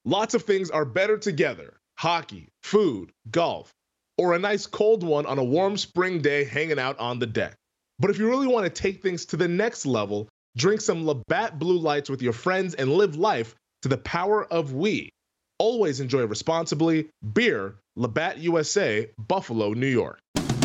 Lots of things are better together: hockey, food, golf, or a nice cold one on a warm spring day hanging out on the deck. But if you really want to take things to the next level, drink some Labatt Blue Lights with your friends and live life to the power of we. Always enjoy responsibly. Beer, Labatt USA, Buffalo, New York.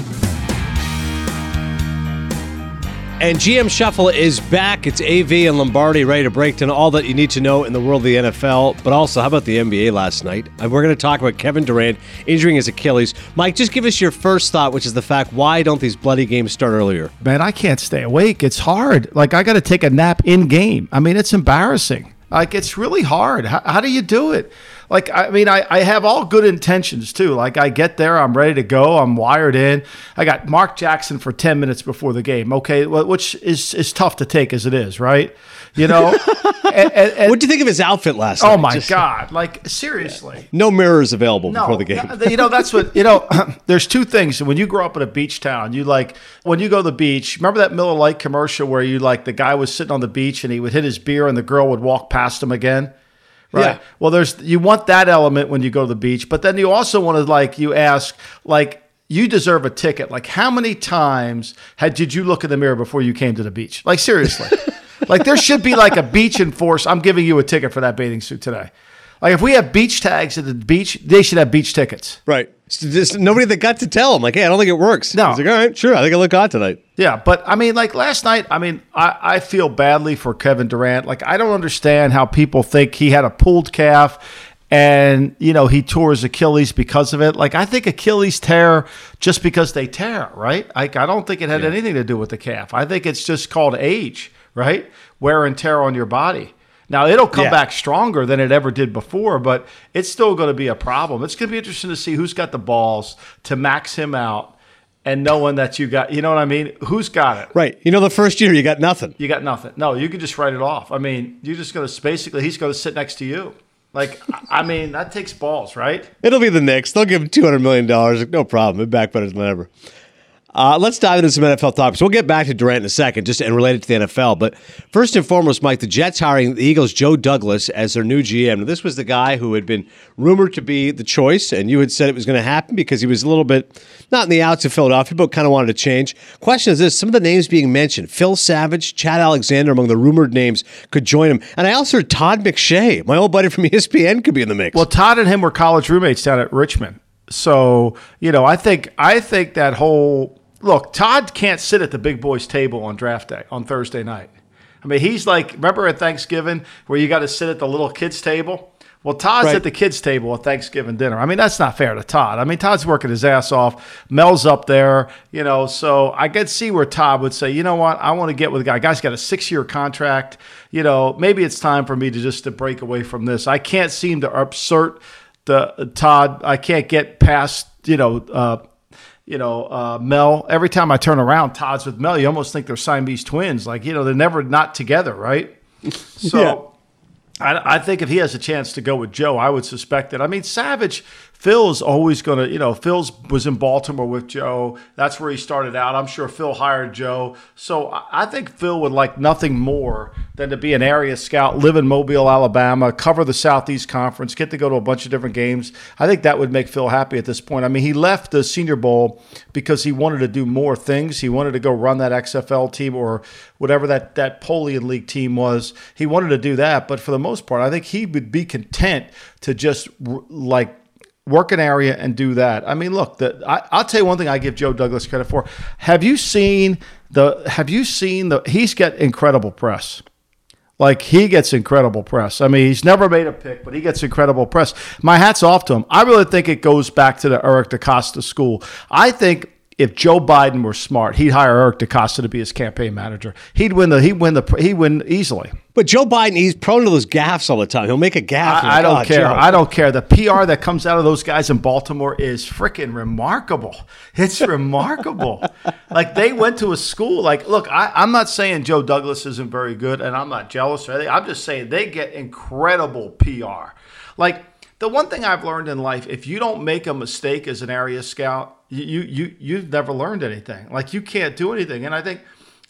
And GM Shuffle is back. It's AV and Lombardi ready to break down all that you need to know in the world of the NFL. But also, how about the NBA last night? We're going to talk about Kevin Durant injuring his Achilles. Mike, just give us your first thought, which is the fact, why don't these bloody games start earlier? Man, I can't stay awake. It's hard. Like, I got to take a nap in game. I mean, it's embarrassing. Like, it's really hard. How do you do it? Like, I mean, I have all good intentions, too. Like, I get there, I'm ready to go, I'm wired in. I got Mark Jackson for 10 minutes before the game, okay, which is tough to take as it is, right? You know? And what do you think of his outfit last night? Oh, my God. Like, seriously. No mirrors available before the game. You know, that's what, there's two things. When you grow up in a beach town, when you go to the beach, remember that Miller Lite commercial where the guy was sitting on the beach and he would hit his beer and the girl would walk past him again? Right. Yeah. Well, you want that element when you go to the beach, but then you also want to you ask, you deserve a ticket. Like, how many times did you look in the mirror before you came to the beach? Like, seriously. There should be a beach enforce. I'm giving you a ticket for that bathing suit today. Like, if we have beach tags at the beach, they should have beach tickets. Right. There's nobody that got to tell him, hey, I don't think it works. No. He's like, all right, sure, I think I look hot tonight. Yeah, but I mean, last night, I feel badly for Kevin Durant. I don't understand how people think he had a pulled calf and, he tore his Achilles because of it. I think Achilles tear just because they tear, right? I don't think it had anything to do with the calf. I think it's just called age, right? Wear and tear on your body. Now, it'll come back stronger than it ever did before, but it's still going to be a problem. It's going to be interesting to see who's got the balls to max him out and knowing that you got, you know what I mean? Who's got it? Right. The first year, you got nothing. You got nothing. No, you can just write it off. I mean, you're just going to basically, he's going to sit next to you. That takes balls, right? It'll be the Knicks. They'll give him $200 million. No problem. It'll be back better than ever. Let's dive into some NFL topics. We'll get back to Durant in a second, just and related to the NFL. But first and foremost, Mike, the Jets hiring the Eagles' Joe Douglas as their new GM. Now, this was the guy who had been rumored to be the choice, and you had said it was going to happen because he was a little bit not in the outs of Philadelphia, but kind of wanted to change. Question is this: some of the names being mentioned, Phil Savage, Chad Alexander, among the rumored names, could join him. And I also heard Todd McShay, my old buddy from ESPN, could be in the mix. Well, Todd and him were college roommates down at Richmond. So, I think that whole... Look, Todd can't sit at the big boys' table on draft day, on Thursday night. I mean, he's remember at Thanksgiving where you got to sit at the little kids' table? Well, Todd's at the kids' table at Thanksgiving dinner. I mean, that's not fair to Todd. I mean, Todd's working his ass off. Mel's up there, so I could see where Todd would say, you know what, I want to get with a guy. Guy's got a 6-year contract. Maybe it's time for me to break away from this. I can't seem to assert Todd. I can't get past, Mel. Every time I turn around, Todd's with Mel. You almost think they're Siamese twins. They're never not together, right? So I think if he has a chance to go with Joe, I would suspect that. I mean, Savage, Phil's always going to, Phil was in Baltimore with Joe. That's where he started out. I'm sure Phil hired Joe. So I think Phil would like nothing more than to be an area scout, live in Mobile, Alabama, cover the Southeast Conference, get to go to a bunch of different games. I think that would make Phil happy at this point. I mean, he left the Senior Bowl because he wanted to do more things. He wanted to go run that XFL team or whatever that Polian League team was. He wanted to do that. But for the most part, I think he would be content to just work an area and do that. I mean, look, I'll tell you one thing I give Joe Douglas credit for. Have you seen he's got incredible press. He gets incredible press. I mean, he's never made a pick, but he gets incredible press. My hat's off to him. I really think it goes back to the Eric DeCosta school. I think if Joe Biden were smart, he'd hire Eric DeCosta to be his campaign manager. He'd win easily. But Joe Biden, he's prone to those gaffes all the time. He'll make a gaffe. I don't care. Joe. I don't care. The PR that comes out of those guys in Baltimore is freaking remarkable. It's remarkable. They went to a school. Look, I'm not saying Joe Douglas isn't very good, and I'm not jealous or anything. I'm just saying they get incredible PR. The one thing I've learned in life, if you don't make a mistake as an area scout, you've never learned anything. You can't do anything. And I think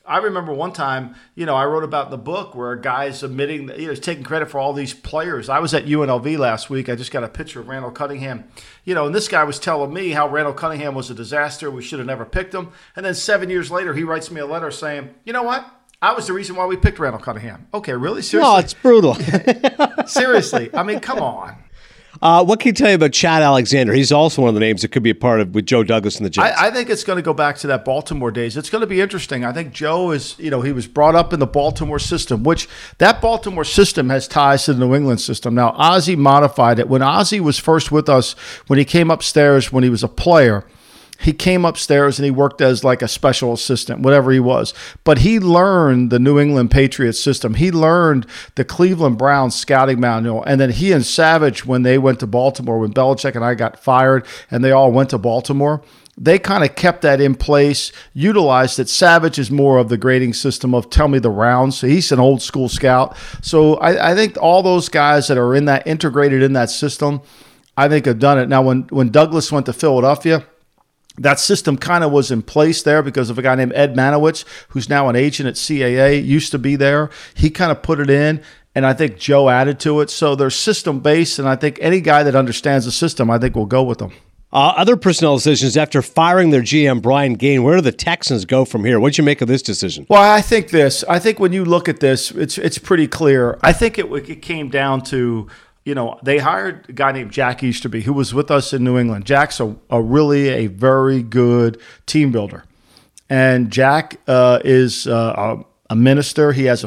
I remember one time, I wrote about in the book where a guy's admitting that, he's taking credit for all these players. I was at UNLV last week. I just got a picture of Randall Cunningham, and this guy was telling me how Randall Cunningham was a disaster. We should have never picked him. And then 7 years later, he writes me a letter saying, you know what? I was the reason why we picked Randall Cunningham. Okay, really? Seriously? No, it's brutal. Seriously. I mean, come on. What can you tell you about Chad Alexander? He's also one of the names that could be a part of with Joe Douglas and the Jets. I think it's going to go back to that Baltimore days. It's going to be interesting. I think Joe is, he was brought up in the Baltimore system, which that Baltimore system has ties to the New England system. Now, Ozzie modified it. When Ozzie was first with us, when he came upstairs, when he was a player, he came upstairs and he worked as like a special assistant, whatever he was. But he learned the New England Patriots system. He learned the Cleveland Browns scouting manual. And then he and Savage, when they went to Baltimore, when Belichick and I got fired and they all went to Baltimore, they kind of kept that in place, utilized it. Savage is more of the grading system of tell me the rounds. So he's an old school scout. So I think all those guys that are in that integrated in that system, I think have done it. Now, when Douglas went to Philadelphia, that system kind of was in place there because of a guy named Ed Manowitz, who's now an agent at CAA, used to be there. He kind of put it in, and I think Joe added to it. So they're system-based, and I think any guy that understands the system, I think will go with them. Other personnel decisions after firing their GM, Brian Gaine, where do the Texans go from here? What'd you make of this decision? Well, I think when you look at this, it's pretty clear. I think it came down to, they hired a guy named Jack Easterby, who was with us in New England. Jack's a very good team builder. And Jack is a minister. He has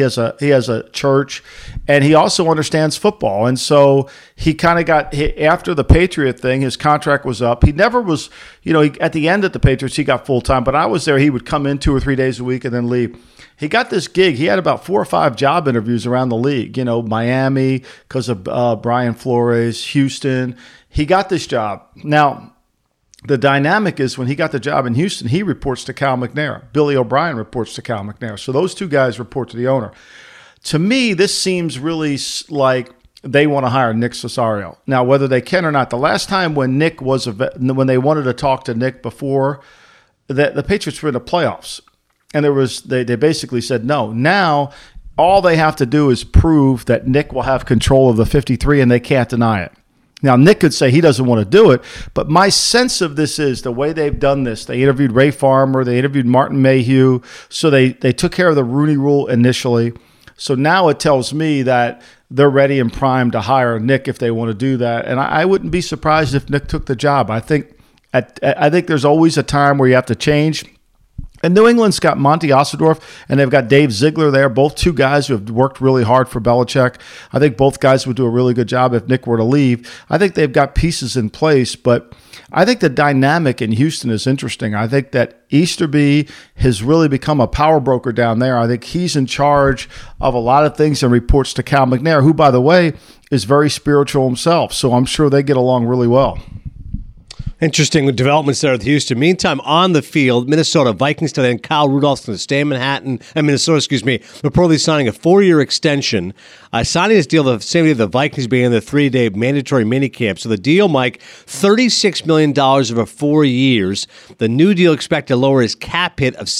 a church, and he also understands football. And so he kind of after the Patriot thing, his contract was up. He never was, at the end at the Patriots, he got full-time. But I was there. He would come in 2 or 3 days a week and then leave. He got this gig. He had about 4 or 5 job interviews around the league, Miami because of Brian Flores, Houston. He got this job. Now, the dynamic is when he got the job in Houston, he reports to Cal McNair. Billy O'Brien reports to Cal McNair. So those two guys report to the owner. To me, this seems really like they want to hire Nick Cesario. Now, whether they can or not, the last time when Nick when they wanted to talk to Nick before, the Patriots were in the playoffs. And they basically said no. Now, all they have to do is prove that Nick will have control of the 53, and they can't deny it. Now, Nick could say he doesn't want to do it, but my sense of this is the way they've done this. They interviewed Ray Farmer. They interviewed Martin Mayhew. So they took care of the Rooney Rule initially. So now it tells me that they're ready and primed to hire Nick if they want to do that. And I wouldn't be surprised if Nick took the job. I think there's always a time where you have to change. And New England's got Monty Osendorf, and they've got Dave Ziegler there, both two guys who have worked really hard for Belichick. I think both guys would do a really good job if Nick were to leave. I think they've got pieces in place, but I think the dynamic in Houston is interesting. I think that Easterby has really become a power broker down there. I think he's in charge of a lot of things and reports to Cal McNair, who, by the way, is very spiritual himself. So I'm sure they get along really well. Interesting developments there with Houston. Meantime, on the field, Minnesota Vikings tight end Kyle Rudolph's going to stay in Minnesota, reportedly signing a 4-year extension. Signing this deal the same day the Vikings began the 3-day mandatory minicamp. So the deal, Mike, $36 million over 4 years. The new deal expected to lower his cap hit of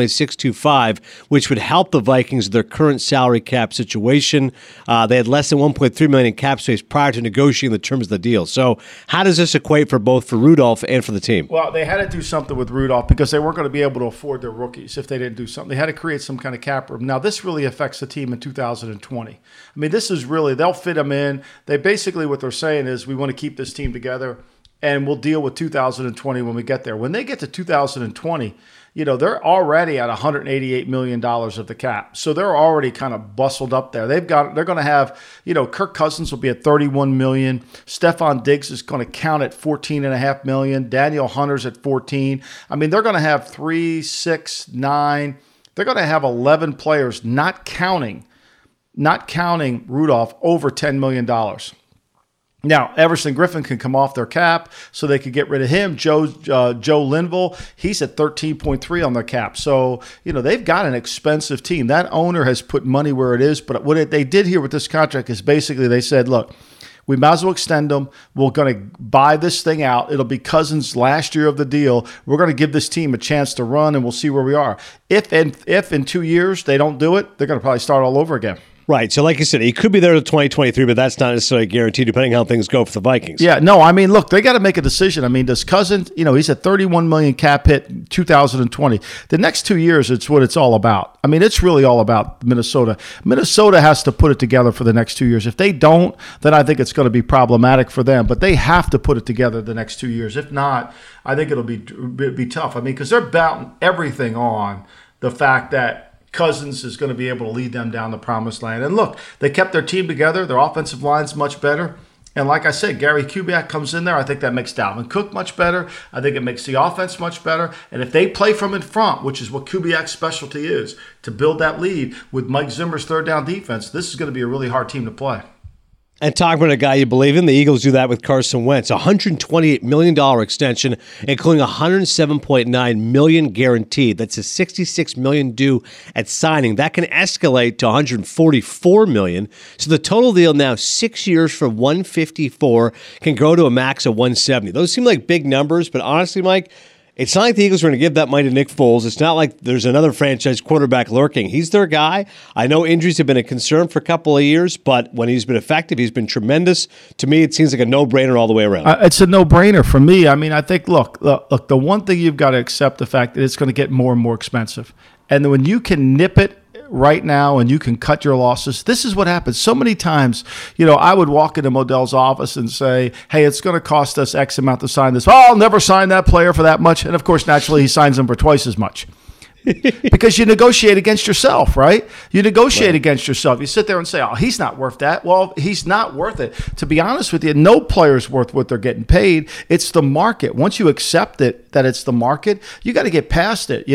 $7.625, which would help the Vikings with their current salary cap situation. They had less than $1.3 million in cap space prior to negotiating the terms of the deal. So how does this equate for Rudolph and for the team? Well, they had to do something with Rudolph because they weren't going to be able to afford their rookies if they didn't do something. They had to create some kind of cap room. Now, this really affects the team in 2020. I mean, this is really, they'll fit them in. They basically, what they're saying is we want to keep this team together and we'll deal with 2020 when we get there. When they get to 2020, they're already at $188 million of the cap. So they're already kind of bustled up there. They're going to have, Kirk Cousins will be at $31 million. Stephon Diggs is going to count at $14.5 million. Daniel Hunter's at $14 million. I mean, they're going to have 3, 6, 9. They're going to have 11 players, not counting Rudolph, over $10 million. Now, Everson Griffin can come off their cap, so they could get rid of him. Joe Linville, he's at 13.3 on their cap. So, they've got an expensive team. That owner has put money where it is. But what they did here with this contract is basically they said, look, We might as well extend him. We're going to buy this thing out. It'll be Cousins' last year of the deal. We're going to give this team a chance to run, and we'll see where we are. If in 2 years they don't do it, they're going to probably start all over again. Right. So like you said, he could be there to 2023, but that's not necessarily guaranteed depending on how things go for the Vikings. Yeah, no, I mean, look, they got to make a decision. I mean, does Cousins, he's at $31 million cap hit in 2020. The next 2 years, it's what it's all about. I mean, it's really all about Minnesota. Minnesota has to put it together for the next 2 years. If they don't, then I think it's going to be problematic for them. But they have to put it together the next 2 years. If not, I think it'll be tough. I mean, because they're betting everything on the fact that Cousins is going to be able to lead them down the promised land. And look, they kept their team together. Their offensive line's much better. And like I said, Gary Kubiak comes in there. I think that makes Dalvin Cook much better. I think it makes the offense much better. And if they play from in front, which is what Kubiak's specialty is, to build that lead with Mike Zimmer's third down defense, this is going to be a really hard team to play. And talking about a guy you believe in, the Eagles do that with Carson Wentz. $128 million extension, including $107.9 million guaranteed. That's a $66 million due at signing. That can escalate to $144 million. So the total deal now, 6 years for $154, can grow to a max of $170. Those seem like big numbers, but honestly, Mike, it's not like the Eagles are going to give that money to Nick Foles. It's not like there's another franchise quarterback lurking. He's their guy. I know injuries have been a concern for a couple of years, but when he's been effective, he's been tremendous. To me, it seems like a no-brainer all the way around. It's a no-brainer for me. I mean, I think, look, the one thing you've got to accept the fact that it's going to get more and more expensive. And when you can nip it right now and you can cut your losses, this is what happens. So many times, I would walk into Modell's office and say, hey, it's going to cost us X amount to sign this. Oh, I'll never sign that player for that much. And of course, naturally, he signs them for twice as much. Because you negotiate against yourself, right? You negotiate against yourself. You sit there and say, oh, he's not worth that. Well, he's not worth it. To be honest with you, no player's worth what they're getting paid. It's the market. Once you accept it, that it's the market, you got to get past it,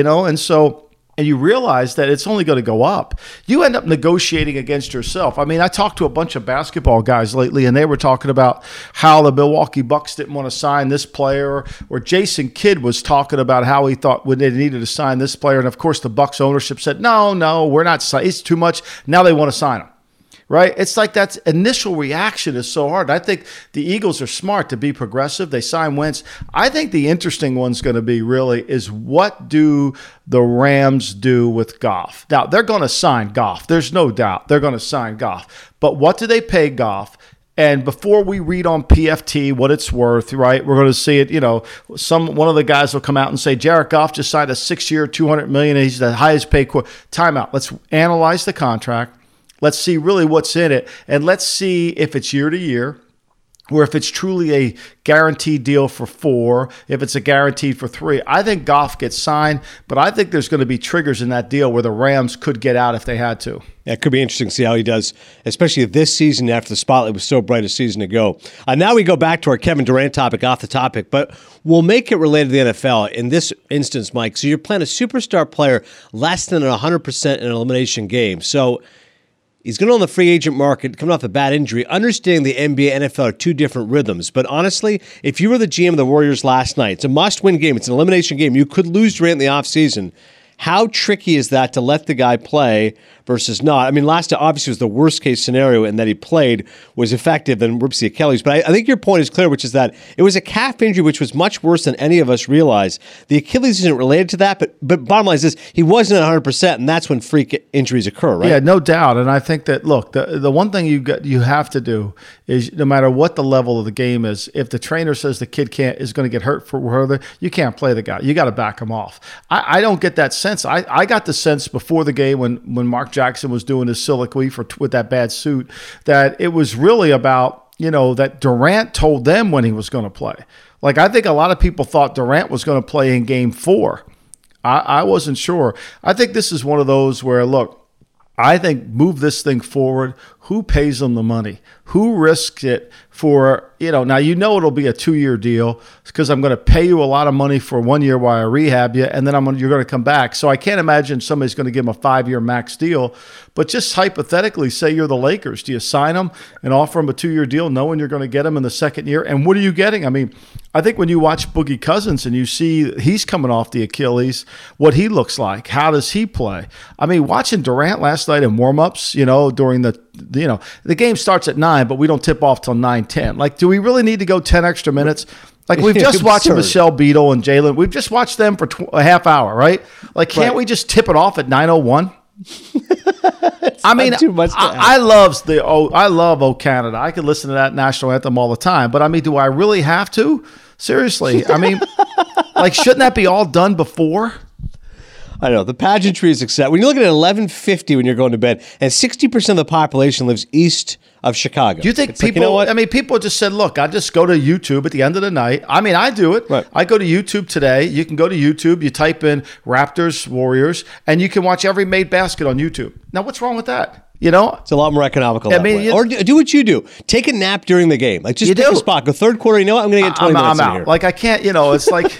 and you realize that it's only going to go up. You end up negotiating against yourself. I mean, I talked to a bunch of basketball guys lately, and they were talking about how the Milwaukee Bucks didn't want to sign this player, or Jason Kidd was talking about how he thought when they needed to sign this player. And, of course, the Bucks ownership said, no, we're not signing. It's too much. Now they want to sign him. Right? It's like that initial reaction is so hard. I think the Eagles are smart to be progressive. They sign Wentz. I think the interesting one's going to be really is what do the Rams do with Goff? Now, they're going to sign Goff. There's no doubt. They're going to sign Goff. But what do they pay Goff? And before we read on PFT what it's worth, right, we're going to see it, one of the guys will come out and say, Jared Goff just signed a 6-year, $200 million. He's the highest paid timeout. Let's analyze the contract. Let's see really what's in it, and let's see if it's year to year or if it's truly a guaranteed deal for 4, if it's a guaranteed for 3. I think Goff gets signed, but I think there's going to be triggers in that deal where the Rams could get out if they had to. Yeah, it could be interesting to see how he does, especially this season after the spotlight was so bright a season ago. Now we go back to our Kevin Durant topic off the topic, but we'll make it related to the NFL in this instance, Mike. So you're playing a superstar player less than 100% in an elimination game. So he's going on the free agent market, coming off a bad injury. Understanding the NBA and NFL are two different rhythms. But honestly, if you were the GM of the Warriors last night, it's a must-win game. It's an elimination game. You could lose Durant in the offseason. How tricky is that to let the guy play versus not? I mean, last night obviously was the worst-case scenario in that he played, was effective and rips the Achilles. But I think your point is clear, which is that it was a calf injury, which was much worse than any of us realized. The Achilles isn't related to that, but bottom line is this, he wasn't 100%, and that's when freak injuries occur, right? Yeah, no doubt. And I think that, look, the one thing you have to do is no matter what the level of the game is, if the trainer says the kid is going to get hurt further, you can't play the guy. You got to back him off. I don't get that sense. I got the sense before the game when Mark Jackson was doing his soliloquy with that bad suit that it was really about, that Durant told them when he was going to play. Like, I think a lot of people thought Durant was going to play in game 4. I wasn't sure. I think this is one of those where, look, I think move this thing forward. Who pays them the money? Who risks it for, now it'll be a 2-year deal because I'm going to pay you a lot of money for 1 year while I rehab you, and then you're going to come back. So I can't imagine somebody's going to give him a 5-year max deal. But just hypothetically, say you're the Lakers. Do you sign him and offer him a 2-year deal knowing you're going to get him in the second year? And what are you getting? I mean, I think when you watch Boogie Cousins and you see he's coming off the Achilles, what he looks like, how does he play? I mean, watching Durant last night in warm-ups, during the the game starts at 9, but we don't tip off till 9:10. Like, do we really need to go 10 extra minutes? Like, we've just watched Michelle Beadle and Jalen. We've just watched them for a half hour, right? Like, can't we just tip it off at 9:01? I mean, I love "O Canada." I could listen to that national anthem all the time. But I mean, do I really have to? Seriously, I mean, like, shouldn't that be all done before? I know the pageantry is accepted. When you look at 11:50 when you're going to bed, and 60% of the population lives east of Chicago. Do you think people? I mean, people just said, "Look, I just go to YouTube at the end of the night." I mean, I do it. Right. I go to YouTube today. You can go to YouTube. You type in Raptors Warriors, and you can watch every made basket on YouTube. Now, what's wrong with that? It's a lot more economical. I mean, or do what you do. Take a nap during the game. Like, just pick a spot. Go third quarter. You know what? I'm going to get 20 minutes I'm out. Here. Like, I can't. It's like.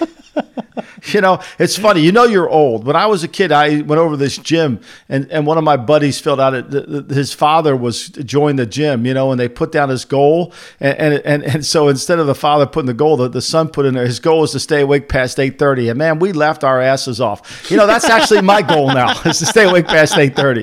It's funny. You're old. When I was a kid, I went over to this gym, and one of my buddies filled out his father joined the gym, and they put down his goal, and so instead of the father putting the goal, the son put in there. His goal was to stay awake past 8:30, and man, we laughed our asses off. That's actually my goal now, is to stay awake past 8:30.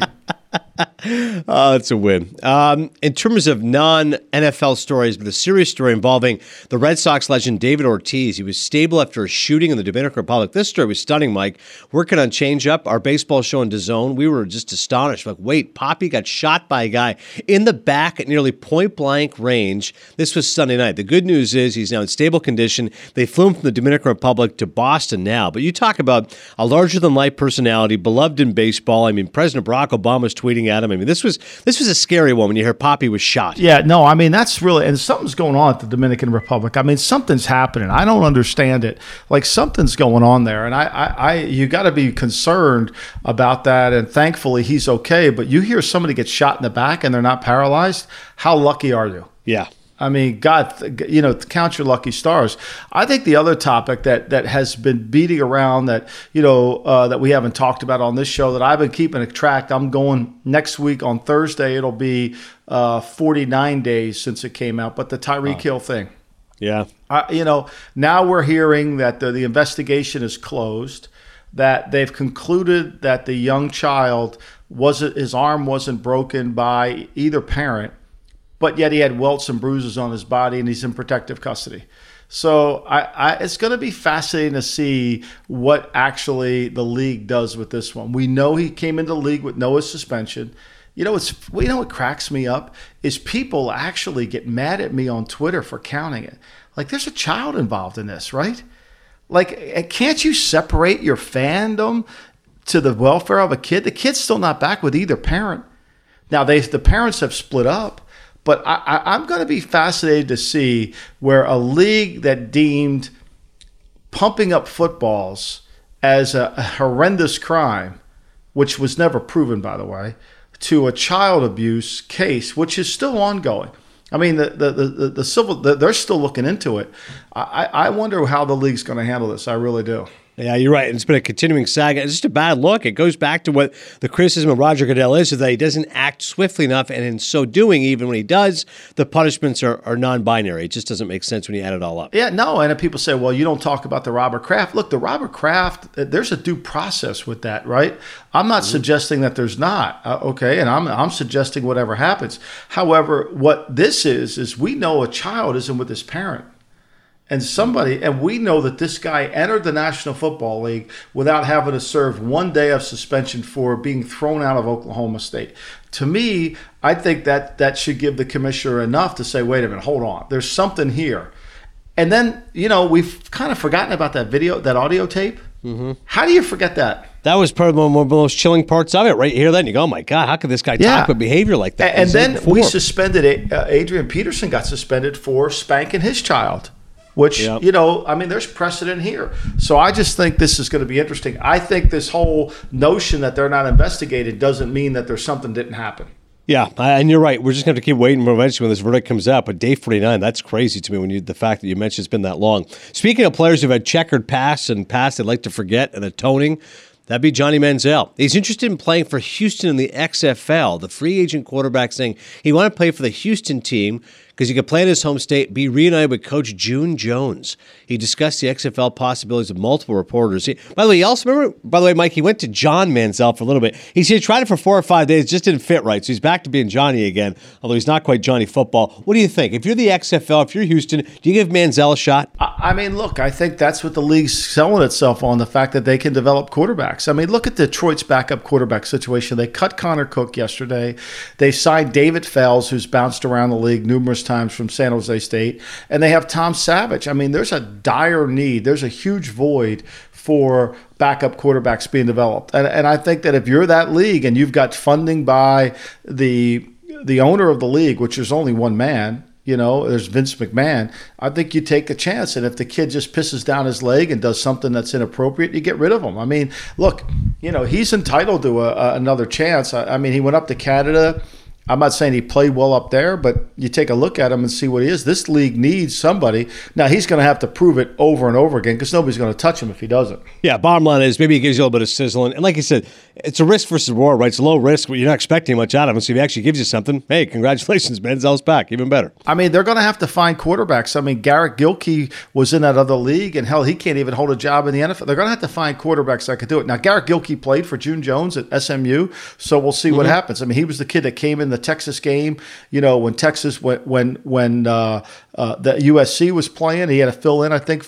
Oh, that's a win. In terms of non-NFL stories, but a serious story involving the Red Sox legend David Ortiz. He was stable after a shooting in the Dominican Republic. This story was stunning, Mike. Working on Change Up, our baseball show on DAZN, we were just astonished. Like, wait, Poppy got shot by a guy in the back at nearly point-blank range. This was Sunday night. The good news is he's now in stable condition. They flew him from the Dominican Republic to Boston now. But you talk about a larger-than-life personality, beloved in baseball. I mean, President Barack Obama was tweeting at him. I mean, this was a scary one when you hear Poppy was shot. Yeah, no, I mean, that's really, and something's going on at the Dominican Republic. I mean, something's happening. I don't understand it. Like, something's going on there, and you got to be concerned about that. And thankfully, he's okay. But you hear somebody get shot in the back and they're not paralyzed. How lucky are you? Yeah. I mean, God, count your lucky stars. I think the other topic that has been beating around that we haven't talked about on this show that I've been keeping a track. I'm going next week on Thursday. It'll be 49 days since it came out. But the Tyreek Hill thing. Yeah. Now we're hearing that the investigation is closed, that they've concluded that the young child his arm wasn't broken by either parent. But yet he had welts and bruises on his body, and he's in protective custody. So it's going to be fascinating to see what actually the league does with this one. We know he came into the league with no suspension. What cracks me up is people actually get mad at me on Twitter for counting it. Like, there's a child involved in this, right? Like, can't you separate your fandom to the welfare of a kid? The kid's still not back with either parent. Now, the parents have split up. But I'm going to be fascinated to see where a league that deemed pumping up footballs as a horrendous crime, which was never proven, by the way, to a child abuse case, which is still ongoing. I mean, the civil, they're still looking into it. I wonder how the league's going to handle this. I really do. Yeah, you're right. It's been a continuing saga. It's just a bad look. It goes back to what the criticism of Roger Goodell is that he doesn't act swiftly enough, and in so doing, even when he does, the punishments are non-binary. It just doesn't make sense when you add it all up. Yeah, no, and people say, well, you don't talk about the Robert Kraft. Look, the Robert Kraft, there's a due process with that, right? I'm not suggesting that there's not, okay, and I'm suggesting whatever happens. However, what this is we know a child isn't with his parent. And we know that this guy entered the National Football League without having to serve 1 day of suspension for being thrown out of Oklahoma State. To me, I think that should give the commissioner enough to say, wait a minute, hold on. There's something here. And then, we've kind of forgotten about that audio tape. Mm-hmm. How do you forget that? That was probably one of the most chilling parts of it right here. Then you go, oh my God, how could this guy talk with behavior like that? And then we suspended Adrian Peterson got suspended for spanking his child. Which, there's precedent here. So I just think this is going to be interesting. I think this whole notion that they're not investigated doesn't mean that there's something didn't happen. Yeah, and you're right. We're just going to have to keep waiting eventually when this verdict comes out. But day 49, that's crazy to me the fact that you mentioned it's been that long. Speaking of players who've had checkered pasts and past they'd like to forget and atoning, that'd be Johnny Manziel. He's interested in playing for Houston in the XFL. The free agent quarterback saying he wanted to play for the Houston team because he could play in his home state, be reunited with Coach June Jones. He discussed the XFL possibilities with multiple reporters. By the way, you also remember, Mike, he went to John Manziel for a little bit. He tried it for 4 or 5 days, just didn't fit right. So he's back to being Johnny again, although he's not quite Johnny Football. What do you think? If you're the XFL, if you're Houston, do you give Manziel a shot? I mean, look, I think that's what the league's selling itself on, the fact that they can develop quarterbacks. I mean, look at Detroit's backup quarterback situation. They cut Connor Cook yesterday. They signed David Fales, who's bounced around the league numerous times from San Jose State. And they have Tom Savage. I mean, there's a dire need. There's a huge void for backup quarterbacks being developed. And I think that if you're that league and you've got funding by the owner of the league, which is only one man, there's Vince McMahon, I think you take a chance. And if the kid just pisses down his leg and does something that's inappropriate, you get rid of him. I mean, look, he's entitled to another chance. I mean, he went up to Canada. I'm not saying he played well up there, but you take a look at him and see what he is. This league needs somebody. Now, he's going to have to prove it over and over again because nobody's going to touch him if he doesn't. Yeah, bottom line is maybe he gives you a little bit of sizzle. And like you said, it's a risk versus reward, right? It's a low risk, but you're not expecting much out of him. So if he actually gives you something, hey, congratulations, Manziel's back. Even better. I mean, they're going to have to find quarterbacks. I mean, Garrett Gilkey was in that other league, and hell, he can't even hold a job in the NFL. They're going to have to find quarterbacks that could do it. Now, Garrett Gilkey played for June Jones at SMU, so we'll see what happens. I mean, he was the kid that came in the Texas game. When Texas, when the USC was playing, he had to fill in. I think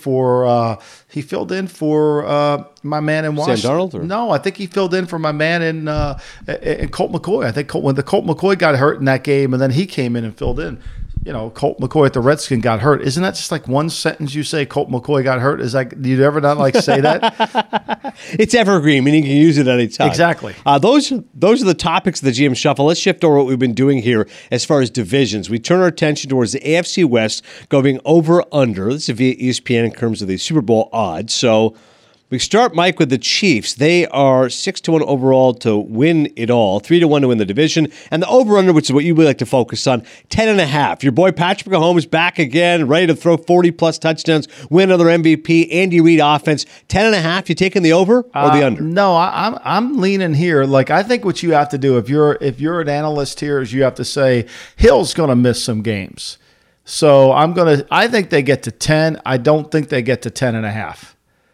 he filled in for my man in Washington. Sam Darnold? Or? No, I think he filled in for my man in Colt McCoy. I think when the Colt McCoy got hurt in that game, and then he came in and filled in. Colt McCoy at the Redskins got hurt. Isn't that just like one sentence you say, Colt McCoy got hurt? Is like, do you ever not like say that? It's evergreen, meaning you can use it any time. Exactly. Those are the topics of the GM Shuffle. Let's shift over what we've been doing here as far as divisions. We turn our attention towards the AFC West, going over-under. This is via ESPN in terms of the Super Bowl odds. So we start, Mike, with the Chiefs. They are 6-1 overall to win it all, 3-1 to win the division, and the over/under, which is what you would like to focus on, 10.5. Your boy Patrick Mahomes back again, ready to throw 40+ touchdowns, win another MVP. Andy Reid offense, 10.5. You taking the over or the under? No, I'm leaning here. Like, I think what you have to do if you're an analyst here is you have to say Hill's going to miss some games. So I think they get to 10. I don't think they get to 10.5.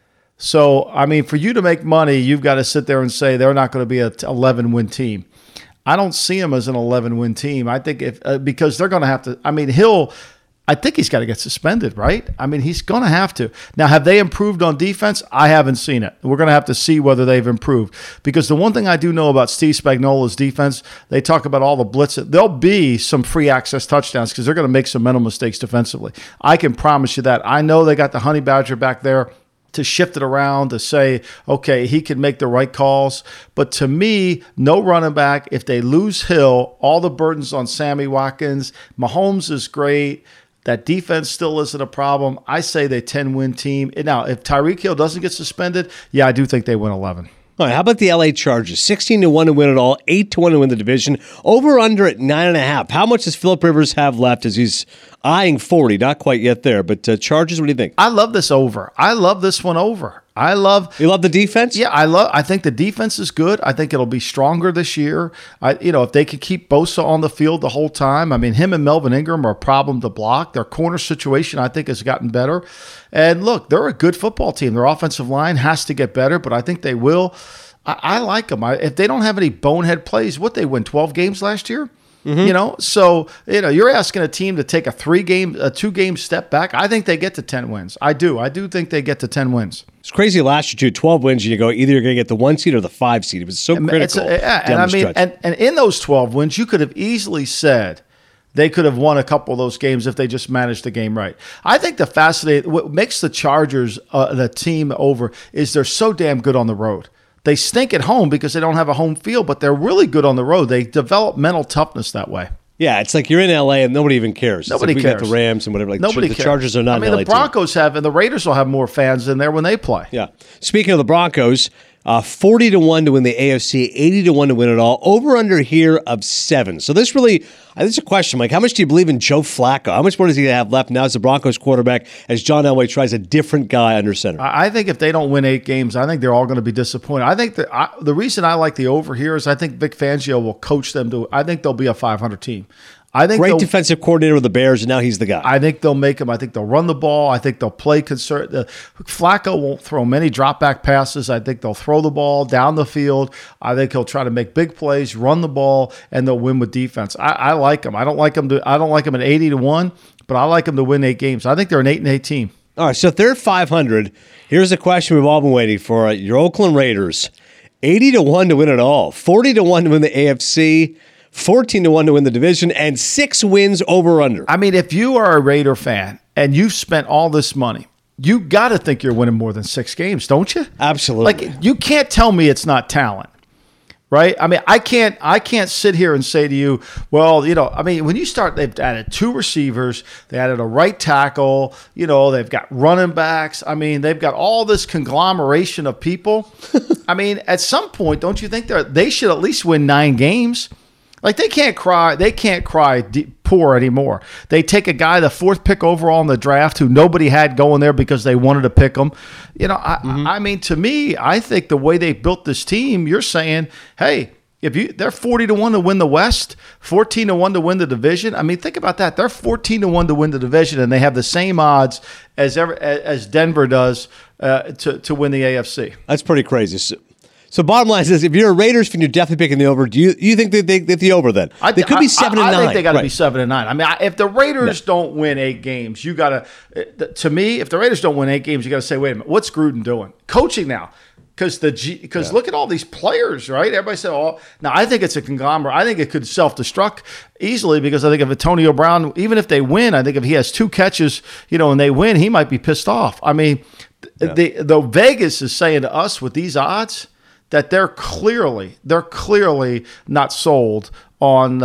So, I mean, for you to make money, you've got to sit there and say they're not going to be an 11-win team. I don't see them as an 11-win team. I think because they're going to have to. I mean, I think he's got to get suspended, right? I mean, he's going to have to. Now, have they improved on defense? I haven't seen it. We're going to have to see whether they've improved. Because the one thing I do know about Steve Spagnuolo's defense, they talk about all the blitzes. There'll be some free access touchdowns because they're going to make some mental mistakes defensively. I can promise you that. I know they got the Honey Badger back there to shift it around, to say, okay, he can make the right calls. But to me, no running back. If they lose Hill, all the burden's on Sammy Watkins. Mahomes is great. That defense still isn't a problem. I say they 10-win team. Now, if Tyreek Hill doesn't get suspended, yeah, I do think they win 11. All right, how about the LA Chargers? 16-1 to win it all, 8-1 to win the division. Over under at 9.5. How much does Phillip Rivers have left as he's eyeing 40? Not quite yet there, but Chargers, what do you think? I love this over. I love this one over. You love the defense? Yeah, I think the defense is good. I think it'll be stronger this year. If they can keep Bosa on the field the whole time. I mean, him and Melvin Ingram are a problem to block. Their corner situation, I think, has gotten better. And look, they're a good football team. Their offensive line has to get better, but I think they will. I like them. If they don't have any bonehead plays, they win 12 games last year? Mm-hmm. So you're asking a team to take a 2-game step back. I think they get to 10 wins. I do think they get to 10 wins. It's crazy last year, too. 12 wins, and you go, either you're going to get the 1 seed or the 5 seed. It was so critical. And in those 12 wins, you could have easily said they could have won a couple of those games if they just managed the game right. I think what makes the Chargers the team over is they're so damn good on the road. They stink at home because they don't have a home field, but they're really good on the road. They develop mental toughness that way. Yeah, it's like you're in LA and nobody even cares. Nobody cares. We got the Rams and whatever. Nobody cares. The Chargers are not. I mean, the Broncos have, and the Raiders will have more fans in there when they play. Yeah. Speaking of the Broncos, 40-1 to win the AFC, 80-1 to win it all. Over under here of 7. So this is a question, Mike. How much do you believe in Joe Flacco? How much more does he have left now as the Broncos quarterback as John Elway tries a different guy under center? I think if they don't win 8 games, I think they're all going to be disappointed. I think the reason I like the over here is I think Vic Fangio will coach them to. I think they'll be a 500 team. I think great defensive coordinator with the Bears, and now he's the guy. I think they'll make him. I think they'll run the ball. I think they'll play concern. Flacco won't throw many drop back passes. I think they'll throw the ball down the field. I think he'll try to make big plays, run the ball, and they'll win with defense. I like him. I don't like him at 80-1, but I like him to win 8 games. I think they're an 8-8 team. All right, so if they're 500, here's a question we've all been waiting for. Your Oakland Raiders, 80-1 to win it all, 40-1 to win the AFC. 14-1 to win the division, and 6 wins over under. I mean, if you are a Raider fan and you've spent all this money, you got to think you're winning more than 6 games, don't you? Absolutely. Like, you can't tell me it's not talent, right? I mean, I can't sit here and say to you, well, you know, I mean, when you start, they've added 2 receivers, they added a right tackle, you know, they've got running backs. I mean, they've got all this conglomeration of people. I mean, at some point, don't you think they should at least win 9 games? Like, they can't cry poor anymore. They take a guy, the 4th pick overall in the draft, who nobody had going there because they wanted to pick him. You know, I mean, to me, I think the way they built this team, you're saying, hey, they're 40-1 to win the West, 14-1 to win the division. I mean, think about that. They're 14-1 to win the division, and they have the same odds as Denver does to win the AFC. That's pretty crazy. So bottom line is, if you're a Raiders fan, you're definitely picking the over. Do you think they the over then? They could be 7-9. I think they got to be 7-9. I mean, if the Raiders don't win 8 games, you got to. To me, if the Raiders don't win 8 games, you got to say, wait a minute, what's Gruden doing? Coaching now. Because look at all these players, right? Everybody said, oh, now I think it's a conglomerate. I think it could self-destruct easily because I think if Antonio Brown, even if they win, I think if he has 2 catches, you know, and they win, he might be pissed off. I mean, the Vegas is saying to us with these odds that they're clearly not sold on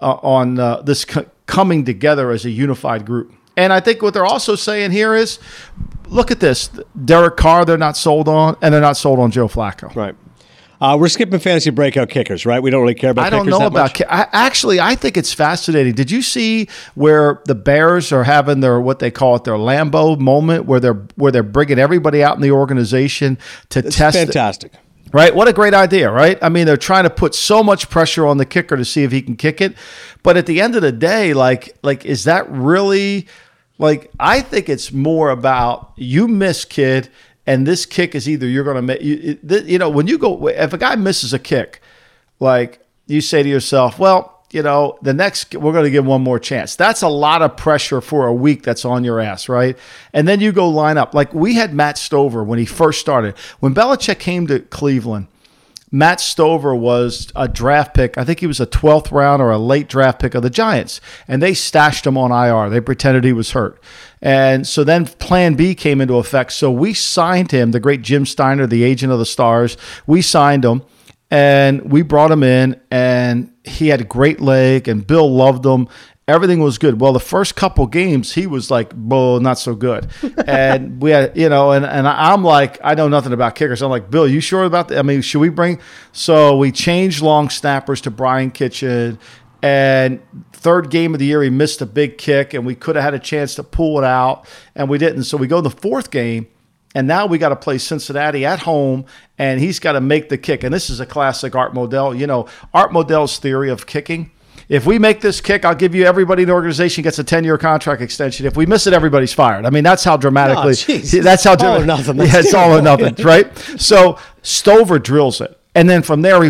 this coming together as a unified group. And I think what they're also saying here is, look at this. Derek Carr, they're not sold on, and they're not sold on Joe Flacco. Right. We're skipping fantasy breakout kickers, right? We don't really care about kickers. I don't know about actually, I think it's fascinating. Did you see where the Bears are having their, what they call it, their Lambeau moment, where they're bringing everybody out in the organization to test? Fantastic. Right? What a great idea, right? I mean, they're trying to put so much pressure on the kicker to see if he can kick it. But at the end of the day, like is that really, like, I think it's more about you miss, kid, and this kick is either you're going to make, you know, when you go, if a guy misses a kick, like, you say to yourself, well, you know, we're going to give one more chance. That's a lot of pressure for a week that's on your ass, right? And then you go line up. Like, we had Matt Stover when he first started. When Belichick came to Cleveland, Matt Stover was a draft pick. I think he was a 12th round or a late draft pick of the Giants. And they stashed him on IR. They pretended he was hurt. And so then Plan B came into effect. So we signed him, the great Jim Steiner, the agent of the Stars. We signed him. And we brought him in, and he had a great leg, and Bill loved him. Everything was good. Well, the first couple games, he was like, "Bull, not so good." And we had, you know, and I'm like, I know nothing about kickers. I'm like, Bill, you sure about that? I mean, should we bring? So we changed long snappers to Brian Kitchen, and 3rd game of the year, he missed a big kick, and we could have had a chance to pull it out, and we didn't. So we go to the 4th game. And now we got to play Cincinnati at home, and he's got to make the kick. And this is a classic Art Modell. You know, Art Modell's theory of kicking. If we make this kick, I'll give you everybody in the organization gets a 10-year contract extension. If we miss it, everybody's fired. I mean, that's how dramatically. That's how all or nothing. Yeah, it's all or nothing, right? So Stover drills it. And then from there, there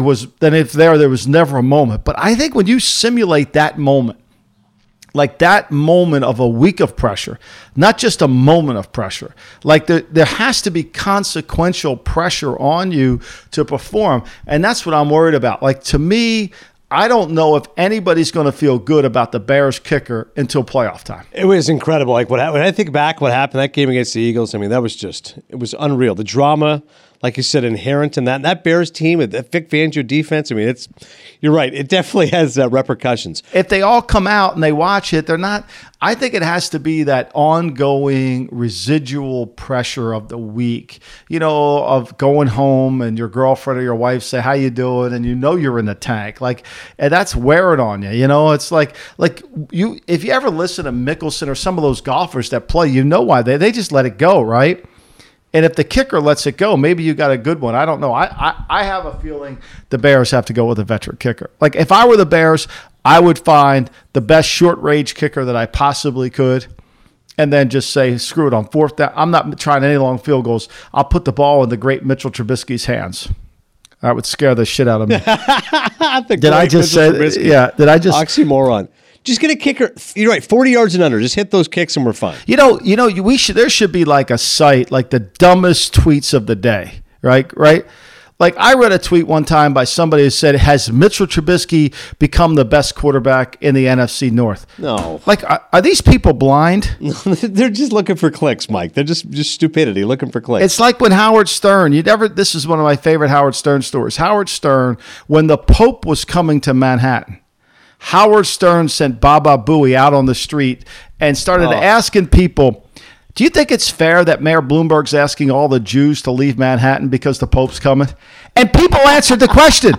was never a moment. But I think when you simulate that moment, like that moment of a week of pressure, not just a moment of pressure. Like there has to be consequential pressure on you to perform. And that's what I'm worried about. Like, to me, I don't know if anybody's going to feel good about the Bears kicker until playoff time. It was incredible. Like, when I think back what happened that game against the Eagles, I mean, it was unreal. The drama, like you said, inherent in that. And that Bears team, that Vic Fangio defense, I mean, you're right. It definitely has repercussions. If they all come out and they watch it, they're not. I think it has to be that ongoing residual pressure of the week, you know, of going home and your girlfriend or your wife say, how you doing? And you know you're in the tank. Like, and that's wearing on you. You know, it's like you, if you ever listen to Mickelson or some of those golfers that play, you know why they just let it go, right? And if the kicker lets it go, maybe you got a good one. I don't know. I have a feeling the Bears have to go with a veteran kicker. Like, if I were the Bears, I would find the best short range kicker that I possibly could, and then just say, screw it, on fourth down. I'm not trying any long field goals. I'll put the ball in the great Mitchell Trubisky's hands. That would scare the shit out of me. Did I just say? Yeah. Did I just oxymoron? Just get a kicker. You're right. 40 yards and under. Just hit those kicks and we're fine. We should. There should be like a site, like the dumbest tweets of the day. Right. Like I read a tweet one time by somebody who said, "Has Mitchell Trubisky become the best quarterback in the NFC North?" No. Like, are these people blind? They're just looking for clicks, Mike. They're just stupidity, looking for clicks. It's like when Howard Stern. This is one of my favorite Howard Stern stories. Howard Stern, when the Pope was coming to Manhattan, Howard Stern sent Baba Booey out on the street and started asking people, do you think it's fair that Mayor Bloomberg's asking all the Jews to leave Manhattan because the Pope's coming? And people answered the question.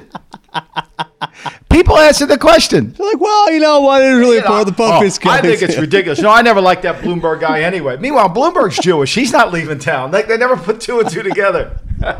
People answered the question. They're like, well, you know what? It is really important. The Pope is coming. I think it's ridiculous. I never liked that Bloomberg guy anyway. Meanwhile, Bloomberg's Jewish. He's not leaving town. They never put two and two together.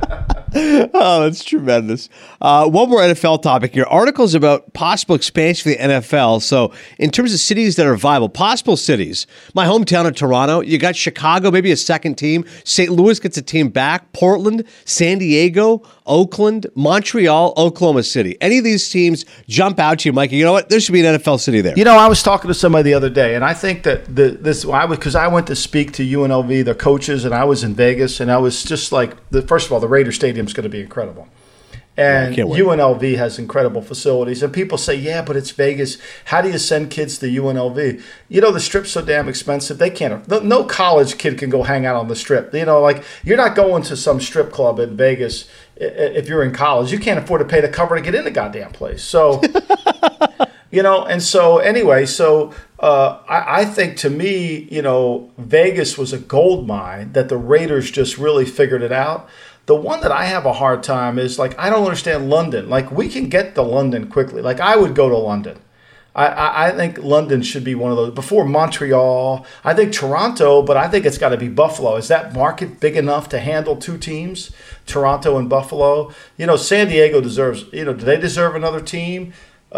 Oh, that's tremendous. One more NFL topic here. Articles about possible expansion for the NFL. So in terms of cities that are viable, possible cities, my hometown of Toronto, you got Chicago, maybe a second team. St. Louis gets a team back. Portland, San Diego, Oakland, Montreal, Oklahoma City. Any of these teams jump out to you, Mikey? You know what? There should be an NFL city there. I was talking to somebody the other day, and I think that because I went to speak to UNLV, the coaches, and I was in Vegas, and I was just like, first of all, the Raider Stadium is going to be incredible. And UNLV has incredible facilities. And people say, yeah, but it's Vegas. How do you send kids to UNLV? The Strip's so damn expensive. They can't. No college kid can go hang out on the Strip. Like you're not going to some strip club in Vegas if you're in college. You can't afford to pay the cover to get in the goddamn place. So, and so anyway, I think to me, Vegas was a gold mine that the Raiders just really figured it out. The one that I have a hard time is, like, I don't understand London. Like, we can get to London quickly. Like, I would go to London. I think London should be one of those. Before Montreal, I think Toronto, but I think it's got to be Buffalo. Is that market big enough to handle two teams, Toronto and Buffalo? San Diego deserves, do they deserve another team?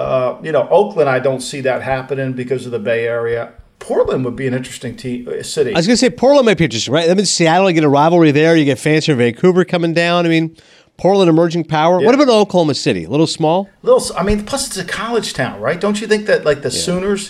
Oakland, I don't see that happening because of the Bay Area. Portland would be an interesting city. I was going to say Portland might be interesting, right? I mean, Seattle, you get a rivalry there. You get Fancy Vancouver coming down. I mean, Portland, emerging power. Yeah. What about Oklahoma City? A little small? Plus it's a college town, right? Don't you think that, like, the Sooners,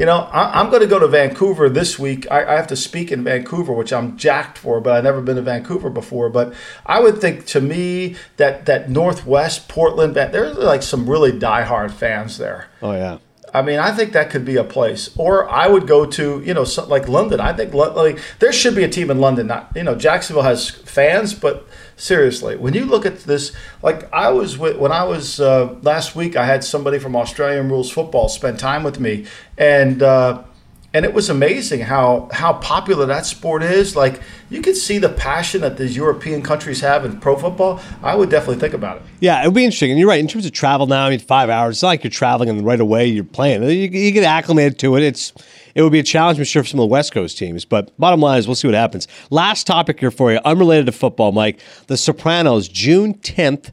I'm going to go to Vancouver this week. I have to speak in Vancouver, which I'm jacked for, but I've never been to Vancouver before. But I would think, to me, that Northwest Portland, there's like some really diehard fans there. Oh, yeah. I mean, I think that could be a place. Or I would go to, like London. I think there should be a team in London. Not, Jacksonville has fans, but seriously, when you look at this, like when I was last week, I had somebody from Australian Rules Football spend time with me, and it was amazing how popular that sport is. Like, you could see the passion that these European countries have in pro football. I would definitely think about it. Yeah, it would be interesting. And you're right. In terms of travel now, 5 hours, it's not like you're traveling and right away you're playing. You get acclimated to it. It would be a challenge, I'm sure, for some of the West Coast teams. But bottom line is we'll see what happens. Last topic here for you, unrelated to football, Mike. The Sopranos, June 10th,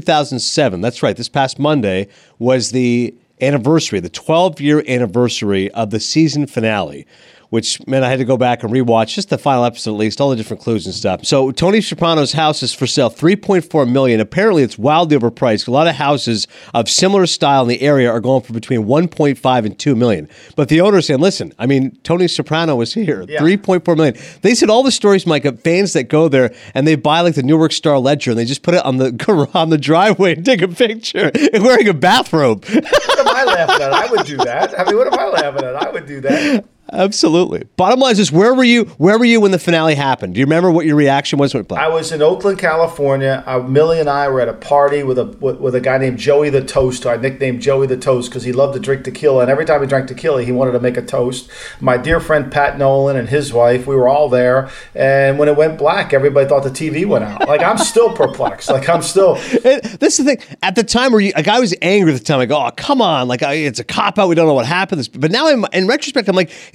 2007. That's right. This past Monday was the anniversary, the 12-year anniversary of the season finale, which meant I had to go back and rewatch just the final episode, at least, all the different clues and stuff. So Tony Soprano's house is for sale, $3.4 million. Apparently, it's wildly overpriced. A lot of houses of similar style in the area are going for between $1.5 and $2 million. But the owner is saying, listen, Tony Soprano was here, $3.4 million. They said all the stories, Mike, of fans that go there and they buy like the Newark Star Ledger and they just put it on the driveway and take a picture wearing a bathrobe. What am I laughing at? I would do that. What am I laughing at? I would do that. Absolutely. Bottom line is this: where were you when the finale happened? Do you remember what your reaction was when it played? I was in Oakland, California. Millie and I were at a party with a guy named Joey the Toast. I nicknamed Joey the Toast because he loved to drink tequila, and every time he drank tequila, he wanted to make a toast. My dear friend Pat Nolan and his wife, we were all there, and when it went black, everybody thought the TV went out. Like, I'm still perplexed. Like, I'm still. This is the thing. At the time, I was angry at the time. Like, oh, come on! Like, it's a cop out. We don't know what happened. But now, in retrospect, I'm like, it's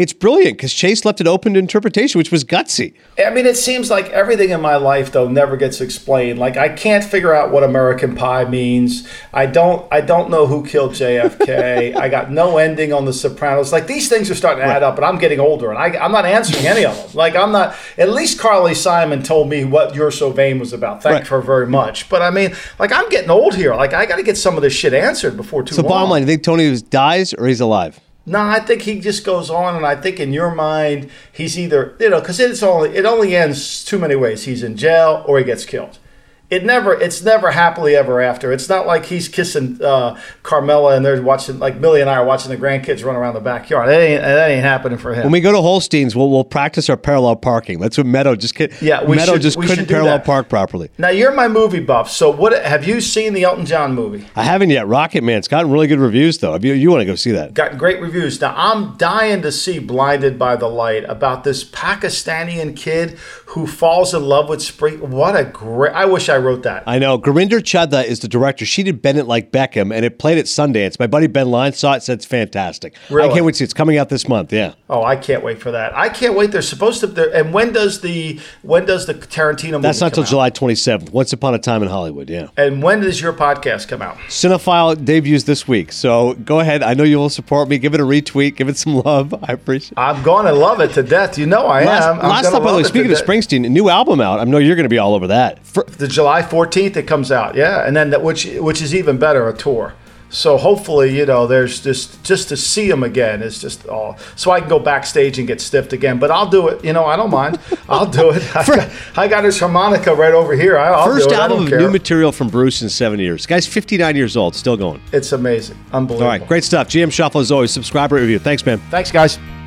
it's brilliant because Chase left it open to interpretation, which was gutsy. I mean, it seems like everything in my life, though, never gets explained. Like, I can't figure out what American Pie means. I don't know who killed JFK. I got no ending on The Sopranos. Like, these things are starting to add up, and I'm getting older, and I'm not answering any of them. Like, I'm not. At least Carly Simon told me what You're So Vain was about. Thank her very much. But I mean, like, I'm getting old here. Like, I got to get some of this shit answered before too long. So, bottom line, you think Tony dies or he's alive? No, I think he just goes on, and I think in your mind, he's either, because it only ends too many ways. He's in jail or he gets killed. It's never happily ever after. It's not like he's kissing Carmela and they're watching, like Millie and I are watching the grandkids run around the backyard. That ain't happening for him. When we go to Holstein's, we'll practice our parallel parking. That's what Meadow just couldn't. Yeah, Meadow just couldn't parallel park properly. Now you're my movie buff. So have you seen the Elton John movie? I haven't yet. Rocket Man. It's gotten really good reviews though. You want to go see that? Gotten great reviews. Now I'm dying to see Blinded by the Light, about this Pakistani kid who falls in love with spring. What a great! I wish I wrote that. I know. Gurinder Chadha is the director. She did Bend It Like Beckham, and it played at Sundance. My buddy Ben Lyons saw it, said it's fantastic. Really? I can't wait to see it. It's coming out this month, yeah. Oh, I can't wait for that. I can't wait. They're supposed to. And when does the Tarantino movie That's not come until July 27th. Once Upon a Time in Hollywood, yeah. And when does your podcast come out? Cinephile debuts this week. So go ahead. I know you will support me. Give it a retweet. Give it some love. I appreciate it. I'm going to love it to death. You know I am. Last up, by the way, speaking of Springsteen, a new album out. I know you're going to be all over that. The July 14th it comes out, yeah. And then which is even better, a tour. So hopefully, there's just to see him again is just all. So I can go backstage and get stiffed again. But I'll do it. I don't mind. I'll do it. I got his harmonica right over here. I'll do it. First album of new material from Bruce in 7 years. Guy's 59 years old, still going. It's amazing. Unbelievable. All right, great stuff. GM Shuffle as always. Subscribe, rate, review. Thanks, man. Thanks, guys.